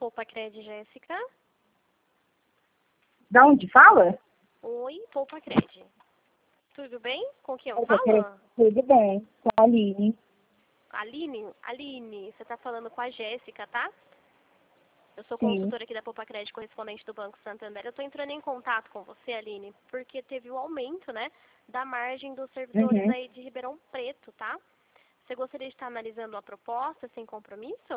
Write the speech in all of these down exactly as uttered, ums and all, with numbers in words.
Poupacred, Jéssica. Da onde fala? Oi, Poupacred. Tudo bem? Com quem eu Eu falo? quero- Tudo bem, com a Aline. Aline? Aline, você tá falando com a Jéssica, tá? Eu sou Sim. consultora aqui da Poupacred, correspondente do Banco Santander. Eu tô entrando em contato com você, Aline, porque teve o aumento, né, da margem dos servidores Uhum. aí de Ribeirão Preto, tá? Você gostaria de estar analisando a proposta sem compromisso?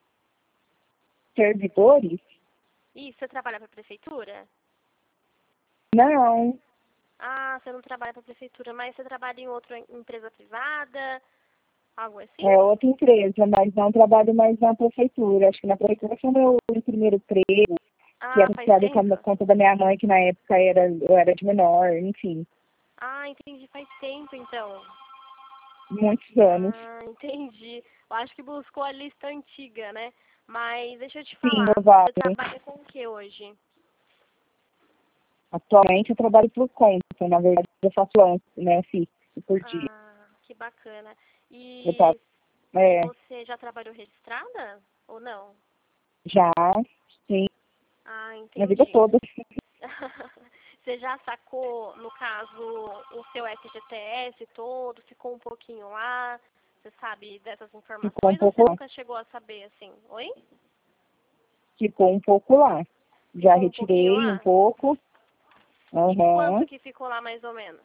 Servidores? Ih, você trabalha para a prefeitura? Não, Ah, você não trabalha para a prefeitura, mas você trabalha em outra empresa privada, algo assim? é outra empresa, mas não trabalho mais na prefeitura. Acho que na prefeitura foi meu primeiro emprego, que Ah, era faz associado com tempo? a conta da minha mãe, que na época era, eu era de menor, enfim, Ah, entendi, faz tempo então. muitos anos. Ah, entendi. Eu acho que buscou a lista antiga, né? Mas deixa eu te Sim, falar, você provável. trabalha com o que hoje? Atualmente eu trabalho por conta, na verdade eu faço lance, né, fixo por dia. Ah, que bacana. Eu faço, E é, você já trabalhou registrada ou não? já, sim, Ah, minha vida entendi. toda. Você já sacou, no caso, o seu F G T S todo, ficou um pouquinho lá? Você sabe dessas Ficou um informações ou você pouco lá. nunca chegou a saber assim? Oi? Ficou um pouco lá. Já Ficou um pouquinho retirei um lá? pouco. E quanto Aham. que ficou lá mais ou menos?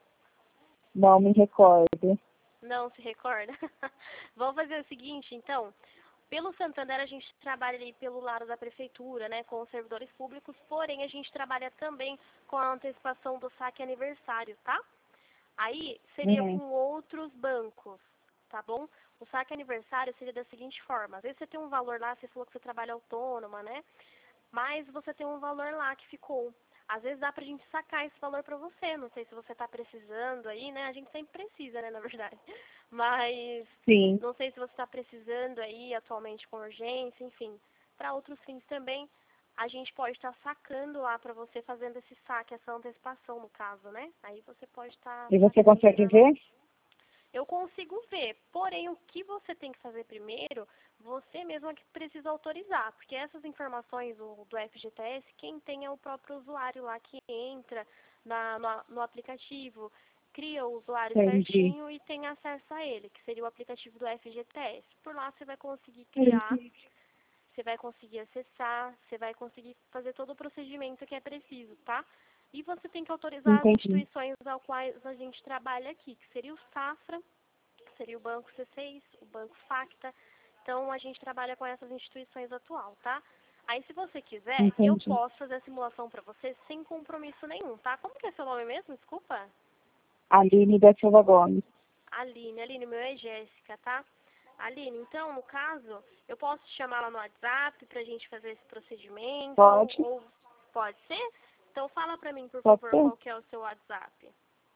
Não me recordo. Não se recorda? Vamos fazer o seguinte, então. Pelo Santander, a gente trabalha ali pelo lado da prefeitura, né, com os servidores públicos, porém a gente trabalha também com a antecipação do saque aniversário, tá? Aí seria Uhum. com outros bancos, tá bom? O saque aniversário seria da seguinte forma: às vezes você tem um valor lá, você falou que você trabalha autônoma, né? Mas você tem um valor lá que ficou. Às vezes dá pra gente sacar esse valor pra você. Não sei se você tá precisando aí, né? A gente sempre precisa, né, na verdade. Mas Sim, não sei se você está precisando aí atualmente com urgência, enfim. Para outros fins também, a gente pode estar sacando lá para você, fazendo esse saque, essa antecipação no caso, né? Aí você pode estar e você sacando consegue ver? normalmente. Eu consigo ver, porém o que você tem que fazer primeiro, você mesmo é que precisa autorizar, porque essas informações do, do F G T S, quem tem é o próprio usuário lá que entra na, no, no aplicativo, cria o usuário Entendi. certinho e tem acesso a ele, que seria o aplicativo do F G T S. Por lá você vai conseguir criar, Entendi. você vai conseguir acessar, você vai conseguir fazer todo o procedimento que é preciso, tá? E você tem que autorizar as Entendi. instituições ao quais a gente trabalha aqui, que seria o Safra, seria o Banco C seis, o Banco Facta. Então, a gente trabalha com essas instituições atual, tá? Aí, se você quiser, eu Entendi. posso fazer a simulação para você sem compromisso nenhum, tá? Como que é seu nome mesmo? Desculpa. Aline da Silva Gomes. Aline. Aline, meu é Jéssica, tá? Aline, então, no caso, eu posso te chamar lá no WhatsApp pra gente fazer esse procedimento? Pode? Ou pode ser? Então, fala pra mim, por Pode favor, ser? qual que é o seu WhatsApp.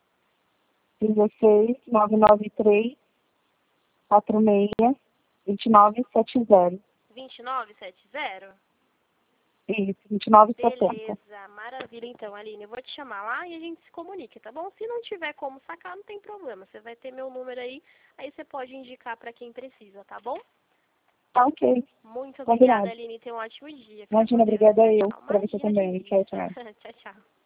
dezesseis, nove nove três, quatro seis, dois nove sete zero. dois nove sete zero? Isso, vinte e nove setenta. Beleza, maravilha então, Aline. Eu vou te chamar lá e a gente se comunica, tá bom? Se não tiver como sacar, não tem problema. Você vai ter meu número aí, aí você pode indicar pra quem precisa, tá bom? Tá ok. Muito obrigada, Combinado. Aline. Tenha um ótimo dia. Fica com Imagina, Deus. obrigada Tchau, eu. tchau. Pra você Imagina, que também. Tchau, isso. tchau. Tchau, tchau.